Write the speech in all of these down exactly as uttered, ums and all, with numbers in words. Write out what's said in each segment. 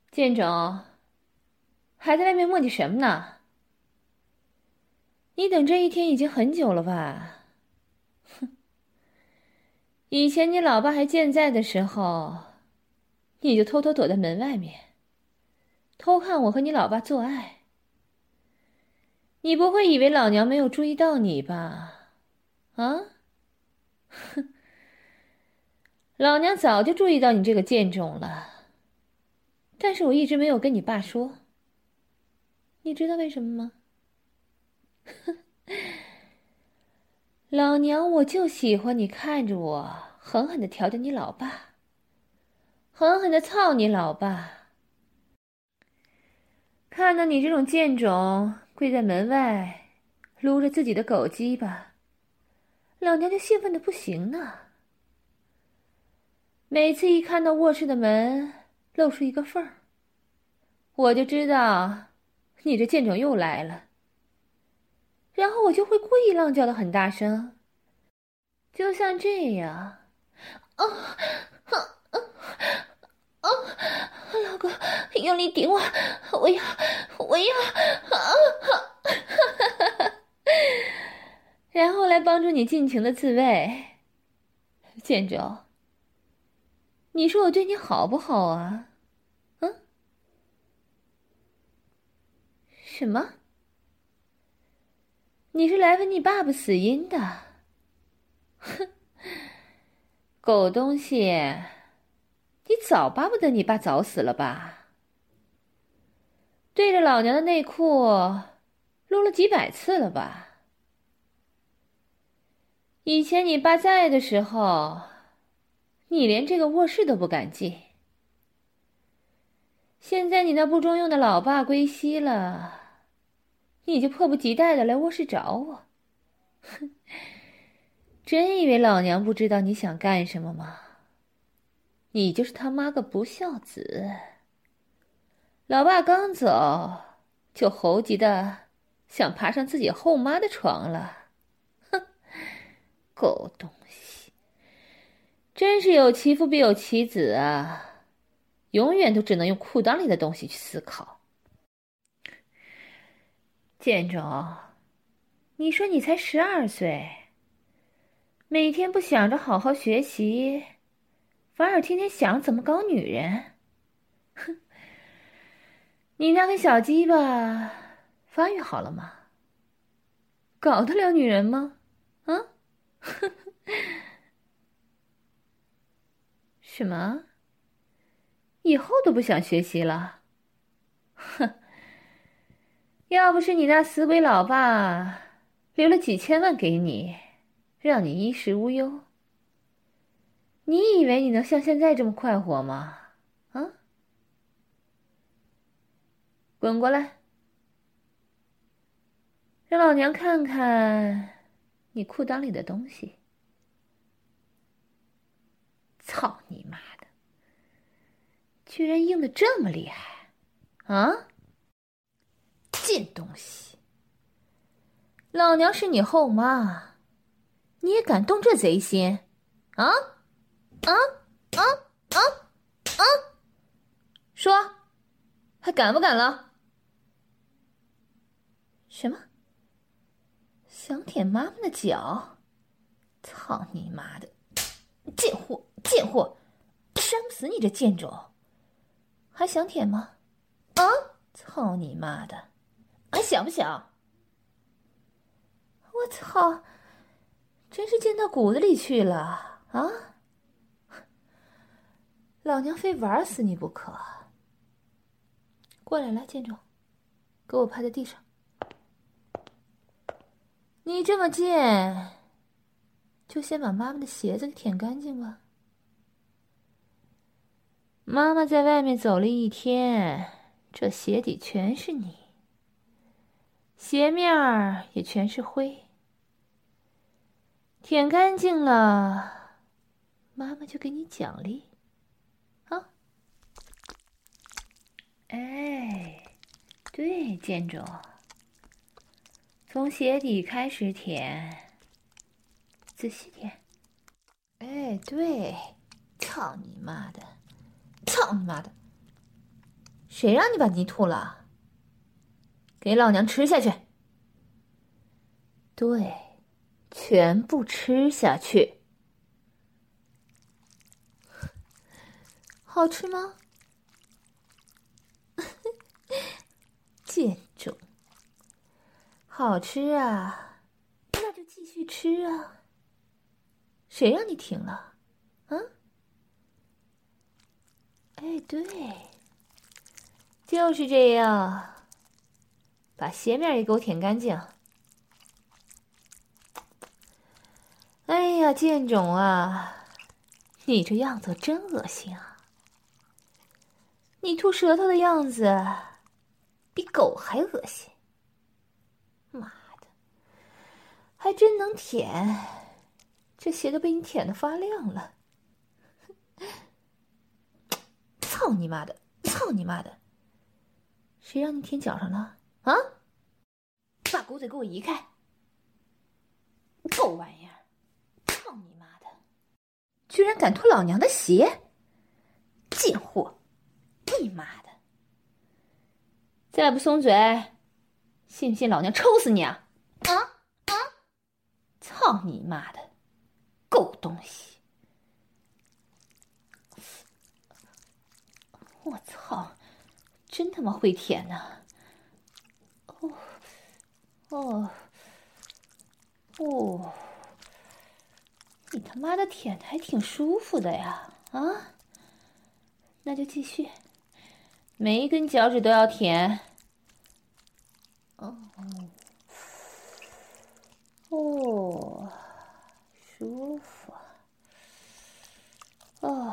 建总，还在外面磨叽什么呢？你等这一天已经很久了吧？哼，以前你老爸还健在的时候，你就偷偷躲在门外面，偷看我和你老爸做爱。你不会以为老娘没有注意到你吧？啊？哼，老娘早就注意到你这个贱种了，但是我一直没有跟你爸说。你知道为什么吗？老娘我就喜欢你看着我狠狠地调教你老爸，狠狠地操你老爸。看到你这种贱种跪在门外，撸着自己的狗鸡巴，老娘就兴奋的不行呢。每次一看到卧室的门露出一个缝儿，我就知道你这贱种又来了。然后我就会故意浪叫的很大声，就像这样。啊啊啊啊！老公，用力顶我，我要，我要啊！然后来帮助你尽情的自慰。建州，你说我对你好不好啊？嗯？什么？你是来问你爸爸死因的？哼，狗东西，你早巴不得你爸早死了吧？对着老娘的内裤撸了几百次了吧？以前你爸在的时候，你连这个卧室都不敢进。现在你那不中用的老爸归西了，你就迫不及待的来卧室找我。哼，真以为老娘不知道你想干什么吗？你就是他妈个不孝子！老爸刚走，就猴急的想爬上自己后妈的床了。哼，狗东西，真是有其父必有其子啊！永远都只能用裤裆里的东西去思考。建总，你说你才十二岁，每天不想着好好学习，反而天天想怎么搞女人。哼，你那根小鸡巴发育好了吗？搞得了女人吗？啊？什么？以后都不想学习了？哼！要不是你那死鬼老爸留了几千万给你，让你衣食无忧，你以为你能像现在这么快活吗？啊？滚过来，让老娘看看你裤裆里的东西。操你妈的！居然硬得这么厉害啊！贱东西！老娘是你后妈，你也敢动这贼心？啊啊啊啊啊！说，还敢不敢了？什么？想舔妈妈的脚？操你妈的！贱货，贱货！扇不死你这贱种！还想舔吗？啊！操你妈的！还想不想？我操！真是贱到骨子里去了啊！老娘非玩死你不可！过来，来，建总，给我趴在地上。你这么贱，就先把妈妈的鞋子给舔干净吧。妈妈在外面走了一天，这鞋底全是泥，鞋面儿也全是灰。舔干净了，妈妈就给你奖励。啊！哎，对，建总，从鞋底开始舔，仔细舔。哎，对，操你妈的，操你妈的！ 谁让你把泥吐了？给老娘吃下去！对，全部吃下去。好吃吗？贱种！好吃啊，那就继续吃啊。谁让你停了？啊？哎，对，就是这样。把鞋面也给我舔干净。哎呀，贱种啊，你这样子真恶心啊！你吐舌头的样子比狗还恶心。妈的，还真能舔，这鞋都被你舔得发亮了。操你妈的！操你妈的！谁让你舔脚上了？啊！把狗嘴给我移开！狗玩意儿！操你妈的！居然敢脱老娘的鞋！贱货！你妈的！再不松嘴，信不信老娘抽死你啊！啊啊！操你妈的！狗东西！我操！真他妈会舔呐！哦哦哦！你他妈的舔的还挺舒服的呀！啊？那就继续，每一根脚趾都要舔。哦哦，舒服。哦，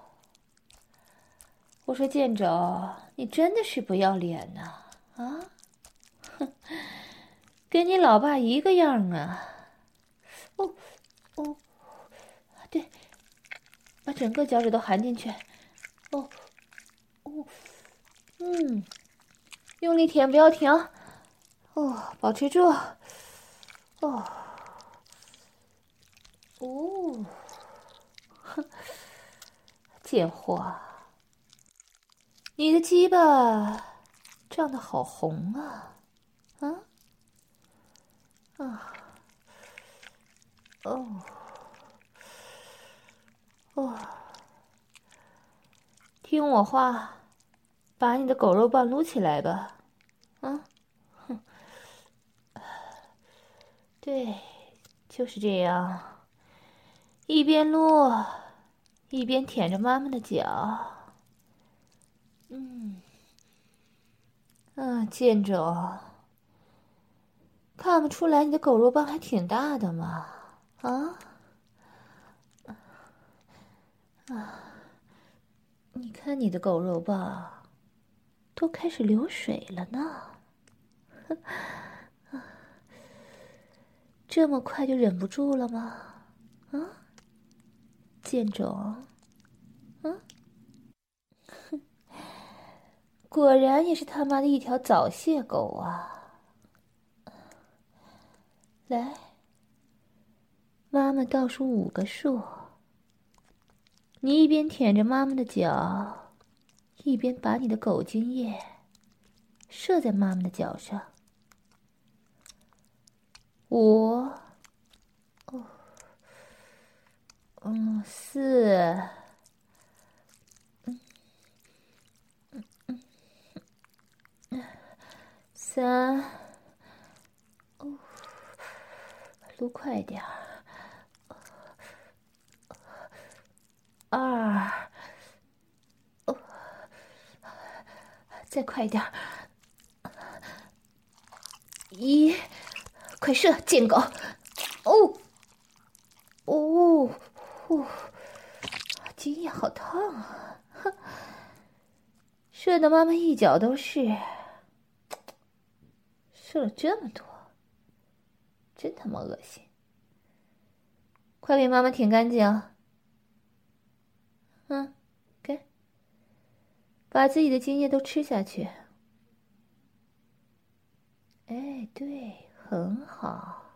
我说贱种，你真的是不要脸呐！啊，哼，跟你老爸一个样啊！哦哦，对，把整个脚趾都含进去。哦哦，嗯，用力舔，不要停。哦，保持住。哦哦，哼，贱货！你的鸡巴胀得好红啊！啊啊哦哦，听我话，把你的狗肉棒撸起来吧！啊，哼，对，就是这样，一边撸，一边舔着妈妈的脚。嗯，啊，贱种！看不出来你的狗肉棒还挺大的嘛？啊？啊！你看你的狗肉棒，都开始流水了呢。这么快就忍不住了吗？啊？贱种！嗯，哼，果然也是他妈的一条早泄狗啊！来，妈妈倒数五个数，你一边舔着妈妈的脚，一边把你的狗精液射在妈妈的脚上。五，哦，嗯，四，嗯嗯嗯嗯，三，哦，撸快点儿。二，哦，再快点儿。一，快射，贱狗！哦，哦，哦，今夜好烫啊！哼，射的妈妈一脚都是，射了这么多，真他妈恶心！快给妈妈舔干净。嗯，给，把自己的精液都吃下去。哎，对，很好。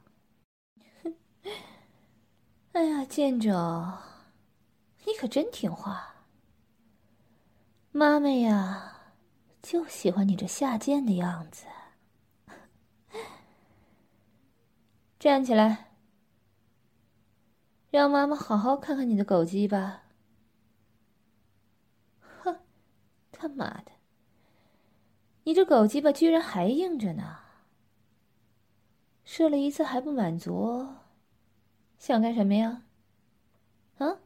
哎呀，贱种，你可真听话。妈妈呀， 就喜欢你这下贱的样子。站起来，让妈妈好好看看你的狗鸡吧。哼，他妈的，你这狗鸡巴居然还硬着呢！射了一次还不满足，想干什么呀？啊？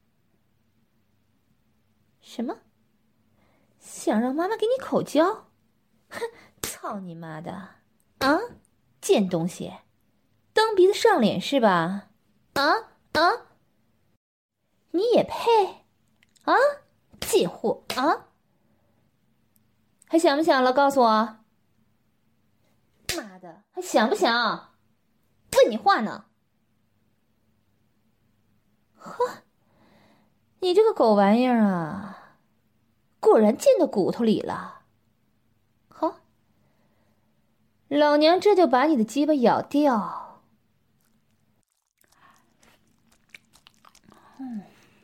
什么？想让妈妈给你口交？哼，操你妈的！啊，贱东西，蹬鼻子上脸是吧？啊啊！你也配？啊，贱货啊！还想不想了？告诉我。妈的，还想不想？问你话呢。呵，你这个狗玩意儿啊，果然进到骨头里了。好，老娘这就把你的鸡巴咬掉。嗯，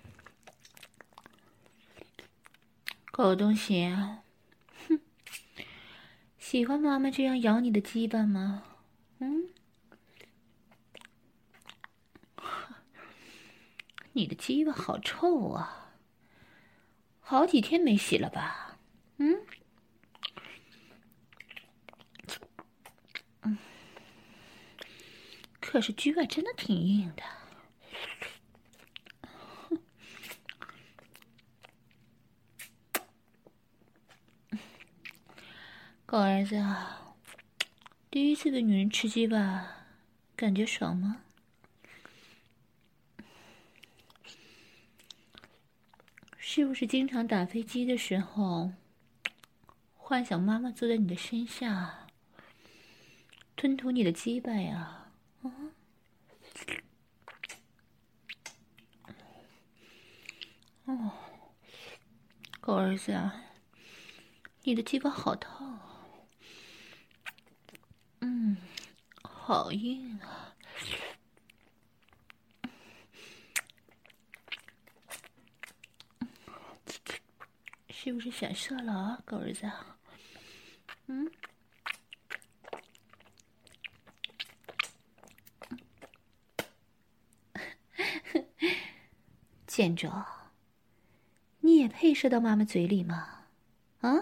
狗东西，哼，喜欢妈妈这样咬你的鸡巴吗？嗯，你的鸡巴好臭啊，好几天没洗了吧？嗯。嗯，可是鸡巴真的挺硬的。狗儿子啊，第一次被女人吃鸡巴，感觉爽吗？是不是经常打飞机的时候，幻想妈妈坐在你的身下，吞吐你的鸡巴呀？啊？哦，狗儿子啊，你的鸡巴好烫，嗯，好硬啊！是不是想射了啊，狗儿子？嗯。贱种，你也配射到妈妈嘴里吗？啊！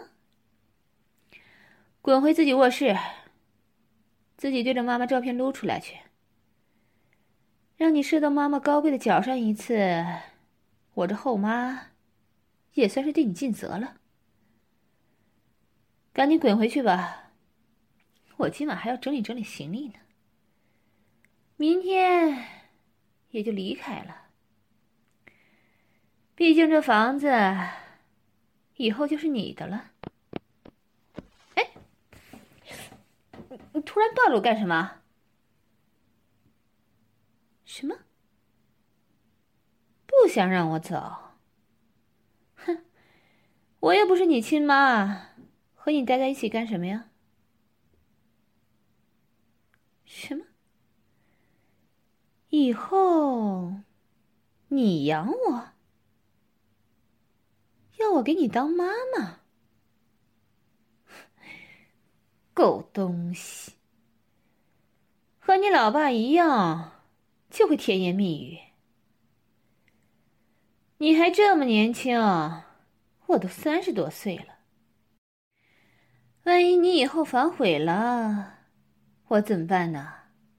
滚回自己卧室，自己对着妈妈照片撸出来去。让你射到妈妈高贵的脚上一次，我这后妈也算是对你尽责了。赶紧滚回去吧，我今晚还要整理整理行李呢。明天也就离开了。毕竟这房子以后就是你的了。哎，你突然抱着我干什么？什么？不想让我走？哼，我又不是你亲妈，和你待在一起干什么呀？什么？以后你养我？要我给你当妈妈？狗东西，和你老爸一样，就会甜言蜜语。你还这么年轻，我都三十多岁了。万一你以后反悔了，我怎么办呢？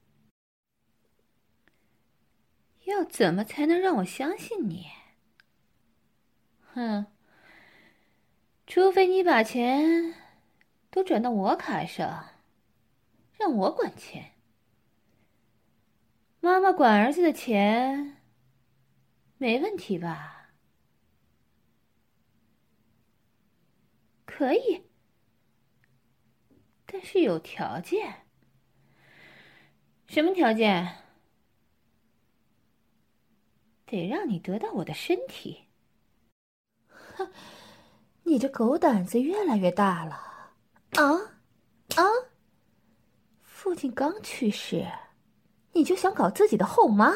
要怎么才能让我相信你？哼，除非你把钱都转到我卡上，让我管钱。妈妈管儿子的钱，没问题吧？可以，但是有条件。什么条件？得让你得到我的身体。哼，你这狗胆子越来越大了。啊啊！父亲刚去世，你就想搞自己的后妈？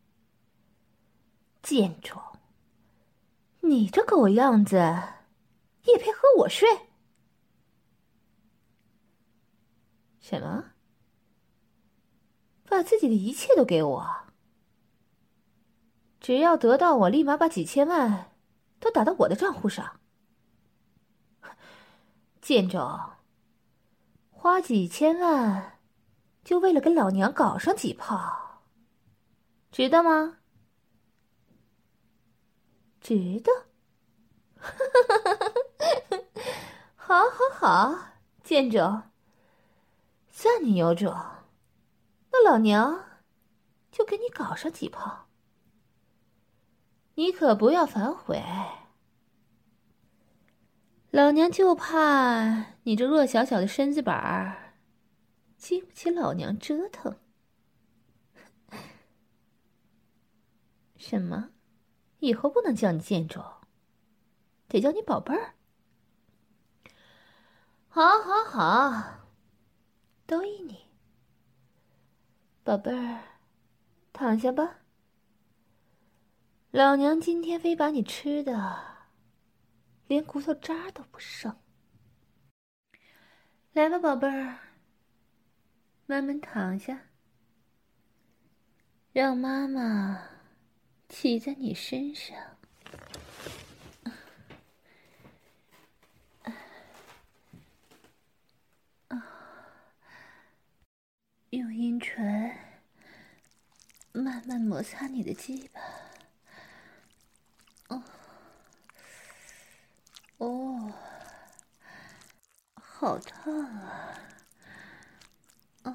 贱种！你这狗样子，也配和我睡？ 什么？把自己的一切都给我？只要得到我，立马把几千万都打到我的账户上。建州，花几千万就为了跟老娘搞上几炮，值得吗？值得。好好好，建州，算你有种。那老娘就给你搞上几炮，你可不要反悔。老娘就怕你这弱小小的身子板儿，经不起老娘折腾。什么？以后不能叫你建州，得叫你宝贝儿。好，好，好，都依你。宝贝儿，躺下吧。老娘今天非把你吃的连骨头渣都不剩。来吧，宝贝儿，慢慢躺下，让妈妈骑在你身上。用阴唇慢慢摩擦你的鸡巴。哦，哦，好烫啊！哦，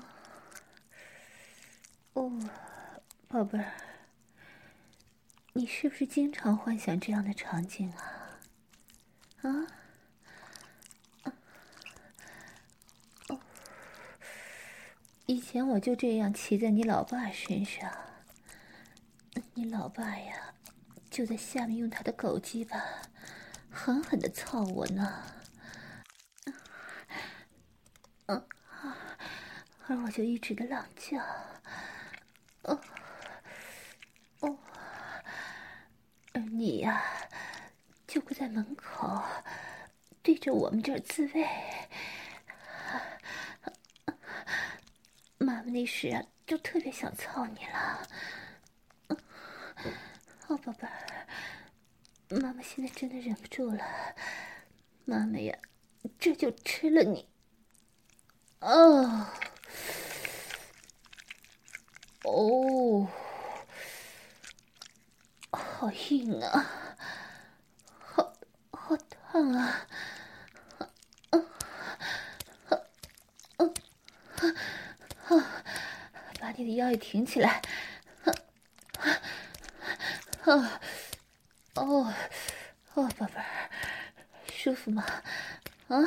哦，宝贝儿，你是不是经常幻想这样的场景啊？啊？哦，以前我就这样骑在你老爸身上，你老爸呀，就在下面用他的狗鸡巴狠狠地操我呢。嗯，而我就一直的浪叫。哦，哦，而你呀，就跪在门口，对着我们这儿自慰。妈妈那时啊，就特别想操你了。哦，宝贝儿，妈妈现在真的忍不住了。妈妈呀，这就吃了你。哦，哦，好硬啊，好好烫啊！把你的腰也挺起来。哦，哦，哦，宝贝儿，舒服吗？啊？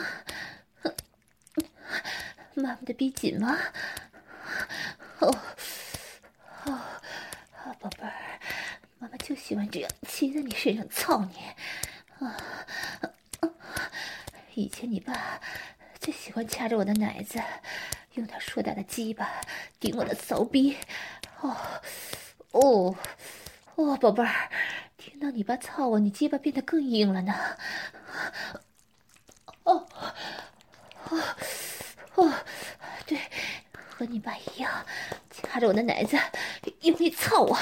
妈妈的逼紧吗？哦，哦，宝贝儿，妈妈就喜欢这样骑在你身上操你。啊，以前你爸最喜欢掐着我的奶子，用他硕大的鸡巴顶我的骚逼。哦，哦，哦，宝贝儿，听到你爸操我，你鸡巴变得更硬了呢。哦，哦，哦，对，和你爸一样，掐着我的奶子，用力操我。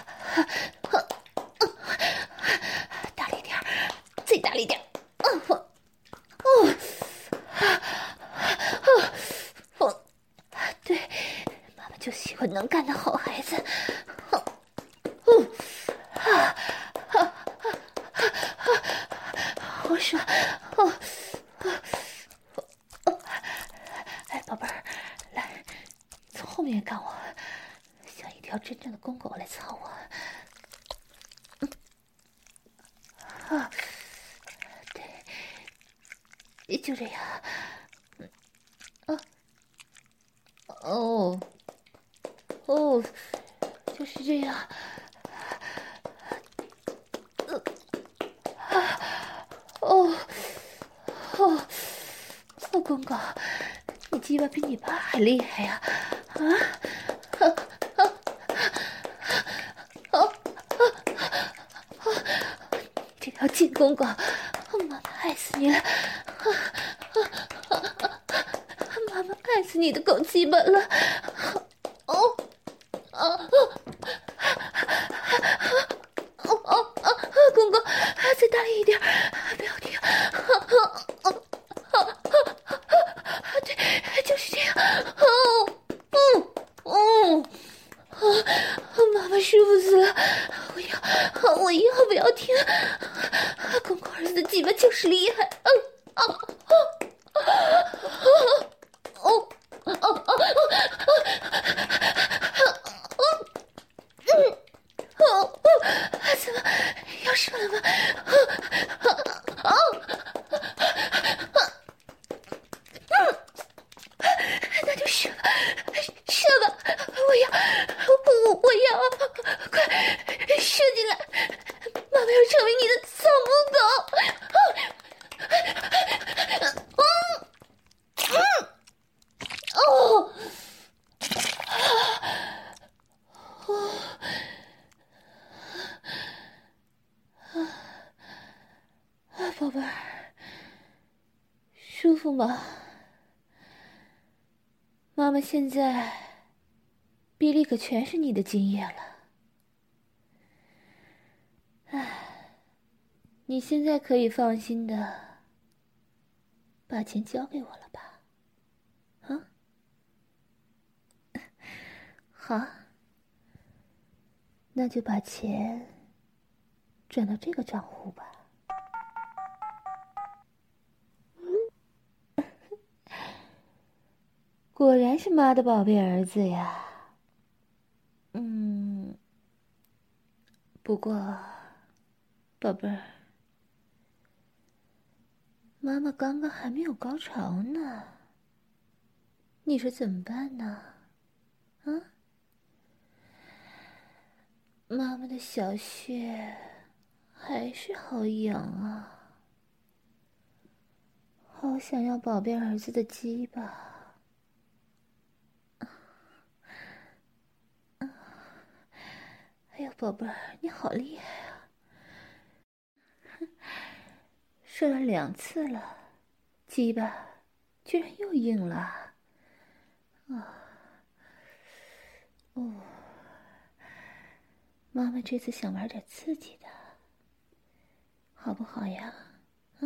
大力点，再大力点。哦，哦，哦，对，妈妈就喜欢能干的好孩子。哦，啊，好爽。哦，哎，宝贝儿，来，从后面干我，像一条真正的公狗来操我。嗯，啊，对，就这样。啊，哦，哦，就是这样。哦，哦，哦，公公，你鸡巴比你爸还厉害呀！啊，啊，啊，啊，啊，这条贱公公，妈妈爱死你了！啊，啊，妈妈爱爱死你的狗鸡巴了！哦，啊啊哦哦哦，公公，再大力一点，不要停！对，就是这样。哦，嗯嗯，妈妈舒服死了！我要，我要，不要停！公公儿子的鸡巴就是厉害！嗯啊啊哦哦哦哦！哦，怎么要射了吗？哦，那就射吧，射吧！我要，我我要，快射进来！妈妈要成为你的小母狗！嗯嗯哦哦。啊，宝贝儿，舒服吗？妈妈现在逼里可全是你的精液了。唉，你现在可以放心的把钱交给我了吧？啊？好，那就把钱转到这个账户吧。果然是妈的宝贝儿子呀。嗯，不过，宝贝儿，妈妈刚刚还没有高潮呢，你说怎么办呢？啊？妈妈的小穴还是好痒啊，好想要宝贝儿子的鸡巴。哎呀，宝贝儿，你好厉害啊！射了两次了，鸡巴居然又硬了。啊，哦，妈妈这次想玩点刺激的，好不好呀？啊，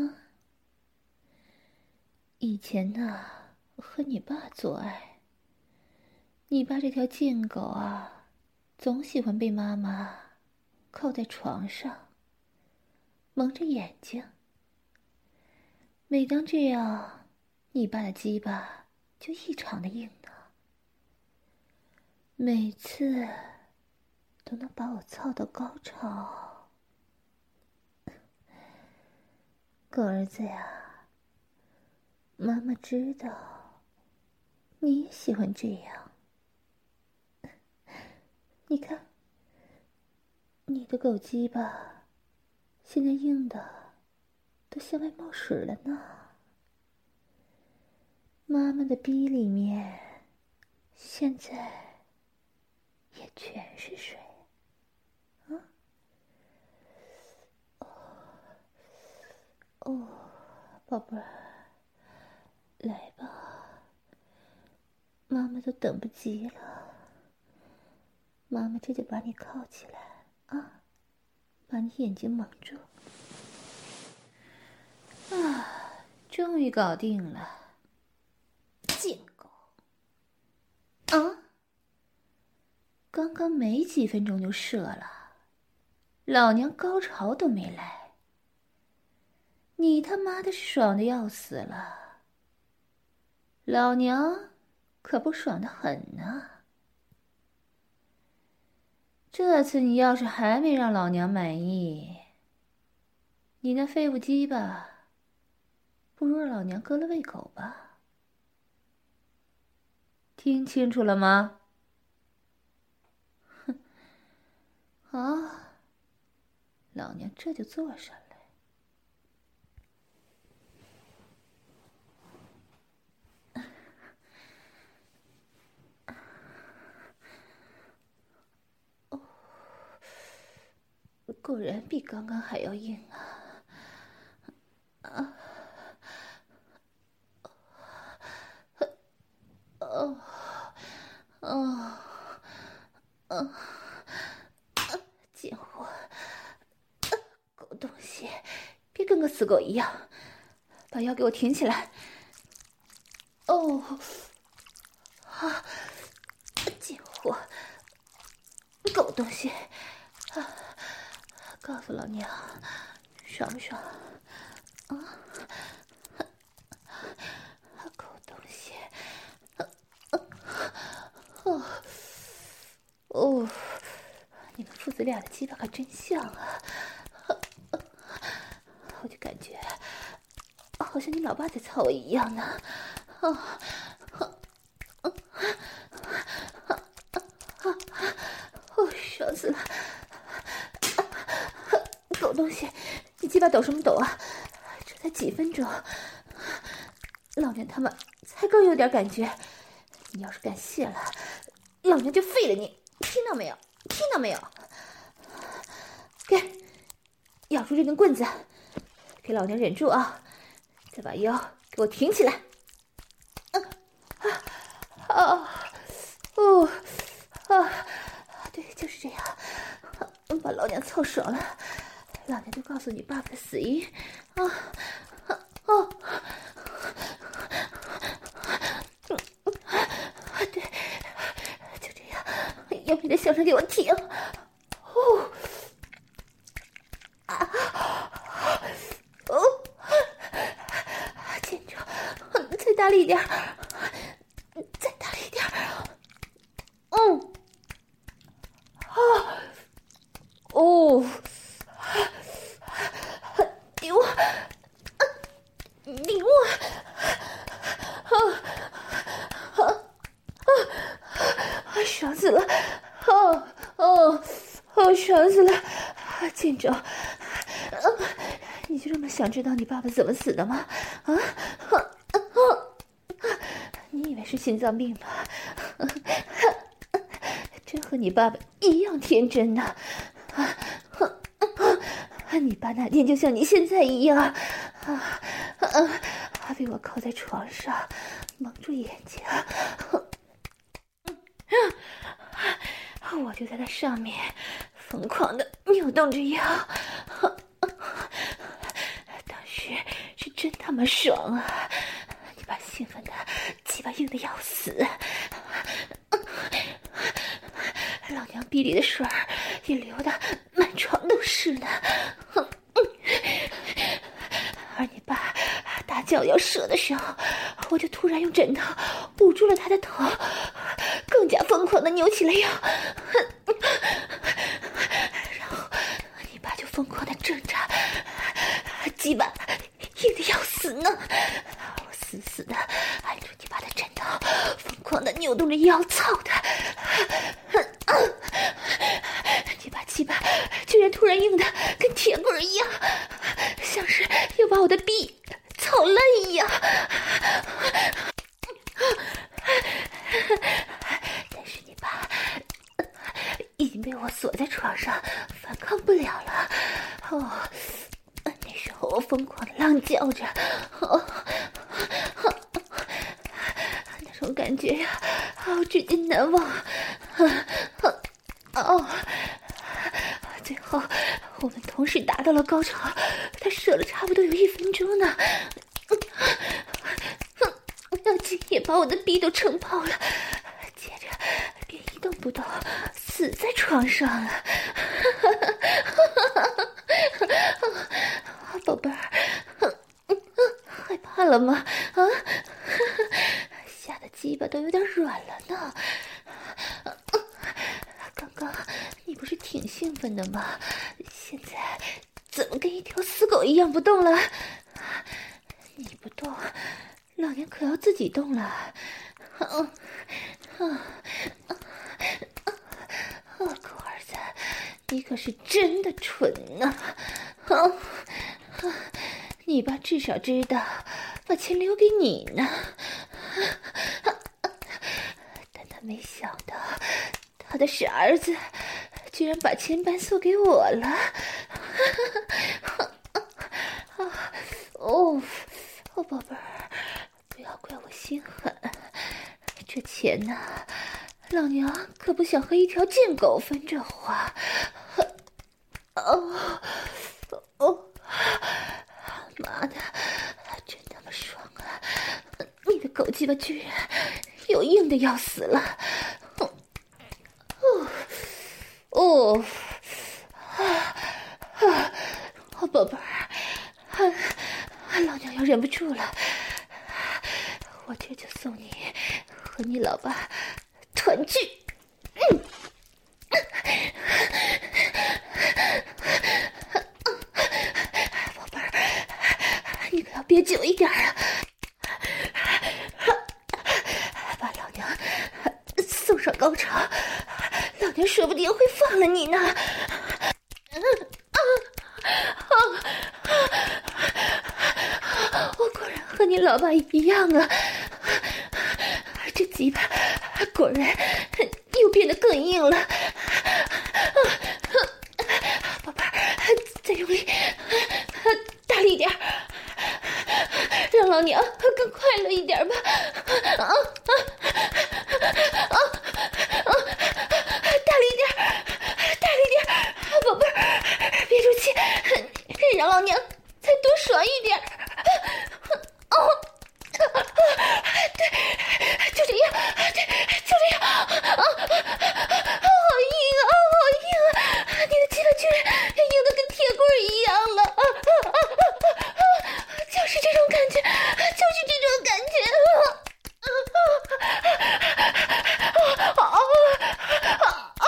以前呢，和你爸做爱，你爸这条贱狗啊，总喜欢被妈妈靠在床上，蒙着眼睛。每当这样，你爸的鸡巴就异常的硬呢，每次都能把我操到高潮。狗儿子呀，妈妈知道你也喜欢这样。你看，你的狗鸡巴现在硬的都向外冒水了呢。妈妈的逼里面现在也全是水啊！哦，宝贝儿，来吧，妈妈都等不及了。妈妈这就把你铐起来啊，把你眼睛蒙住。啊，终于搞定了，贱狗！啊，刚刚没几分钟就射了，老娘高潮都没来，你他妈的是爽的要死了，老娘可不爽的很呢。这次你要是还没让老娘满意，你那废物鸡巴不如让老娘割了喂狗吧。听清楚了吗？哼，好，老娘这就坐上来。哦，果然比刚刚还要硬啊！啊！ 嗯，贱货，狗东西，别跟个死狗一样，把腰给我挺起来。哦，啊，贱货，狗东西，啊，告诉老娘，爽不爽？啊，狗东西，哦，哦，你们父子俩的鸡巴可真像啊！我就感觉好像你老爸在操我一样呢。啊，哦，爽死了！狗东西，你鸡巴抖什么抖啊？这才几分钟，老娘他妈才刚有点感觉。你要是敢泄了，老娘就废了你！听到没有？听到没有？给，咬住这根棍子，给老娘忍住啊！再把腰给我挺起来。嗯，啊，啊，哦，啊，对，就是这样。把老娘操爽了，老娘就告诉你爸爸的死因。啊，啊，哦，对，就这样，用力的向上给我挺。哦，啊，哦，坚住，再大力一点，再大力一点。嗯，啊，哦，你我，你我，啊啊啊！爽死了！哦哦哦，爽死了！建州，你就这么想知道你爸爸怎么死的吗？啊啊啊！你以为是心脏病吧？真和你爸爸一样天真呢！啊啊！你爸那天就像你现在一样，啊啊！被我靠在床上，蒙住眼睛，我就在他上面疯狂的扭动着腰，当时是真他妈爽啊！你爸兴奋的鸡巴硬的要死，老娘逼里的水儿也流得满床都是呢。而你爸大叫要射的时候，我就突然用枕头捂住了他的头，更加疯狂的扭起了腰，然后你爸就疯狂的挣扎，鸡巴硬的要死呢。我死死的按住你爸的枕头，疯狂的扭动着腰，操他！你爸鸡巴居然突然硬的跟铁棍一样，像是要把我的臂操烂一样。但是你爸已经被我锁在床上，反抗不了了。哦，那时候我疯狂的浪叫着，哦，那种感觉呀，哦，至今难忘。哦，最后我们同时达到了高潮，他射了差不多有一分钟呢。那精也把我的逼都撑泡了，接着便一动不动死在床上了。宝贝儿，害怕了吗？啊，吓得鸡巴都有点软了呢。刚刚你不是挺兴奋的吗？现在怎么跟一条死狗一样不动了？你不动，老娘可要自己动了。啊啊啊！狗儿子，你可是真的蠢呐！啊啊！你爸至少知道把钱留给你呢，但他没想到他的傻儿子居然把钱搬送给我了。哦，哦，宝贝儿，不要怪我心狠，这钱呢， 老娘可不想和一条贱狗分这花。哦哦，妈的，真他妈爽啊！你的狗鸡巴居然有硬的要死了！哦哦啊啊！宝贝儿，啊，老娘要忍不住了，我这就送你和你老爸团聚。嗯。宝贝儿，你可要憋久一点啊！把老娘送上高潮，老娘说不定会放了你呢。我果然和你老爸一样啊，这鸡巴果然又变得更硬了。宝贝儿，再用力，大力点，让老娘更快乐一点吧！啊啊啊啊！大力点，大力点，宝贝儿，憋住气，让老娘再多爽一点。哦，对，就这样，对，就这样。啊，好硬啊，好硬啊！你的鸡巴居然硬得跟铁棍一样了！啊啊啊啊啊！就是这种感觉，就是这种感觉。啊啊啊啊啊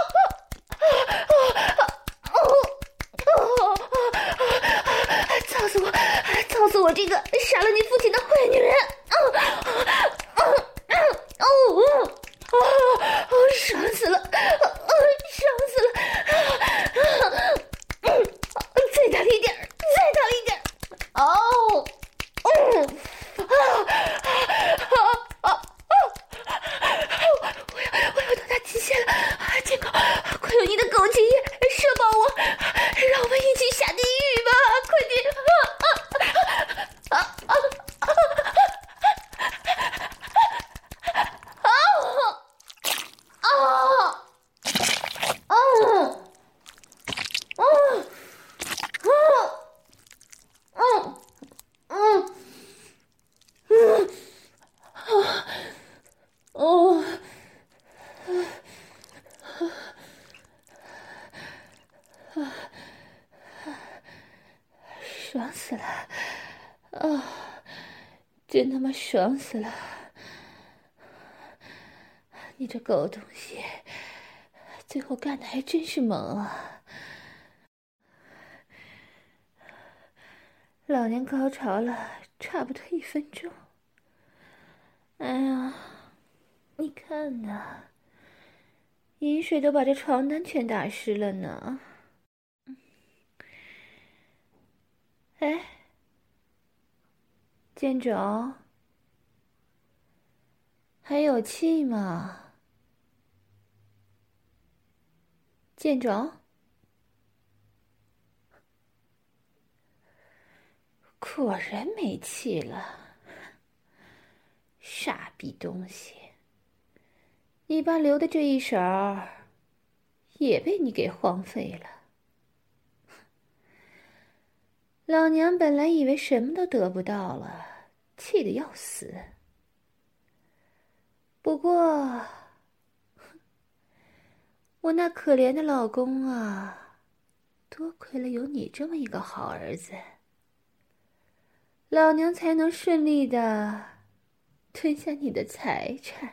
啊！操死我！操死我这个杀了你父亲的坏女人！啊啊啊！哦哦哦！爽死了！啊，爽死了！再大力点，再大力点！哦哦啊啊啊啊！我要我要到达极限了！这个快用你的狗精液射爆我，让我们一起下地狱吧！快点！啊啊啊啊！爽死了！啊，真他妈爽死了！你这狗东西，最后干的还真是猛啊！老娘高潮了，差不多一分钟。哎呀，你看呐，饮水都把这床单全打湿了呢。哎，建总，还有气吗？建总，果然没气了。傻逼东西，你爸留的这一手也被你给荒废了。老娘本来以为什么都得不到了，气得要死。不过，我那可怜的老公啊，多亏了有你这么一个好儿子，老娘才能顺利的吞下你的财产。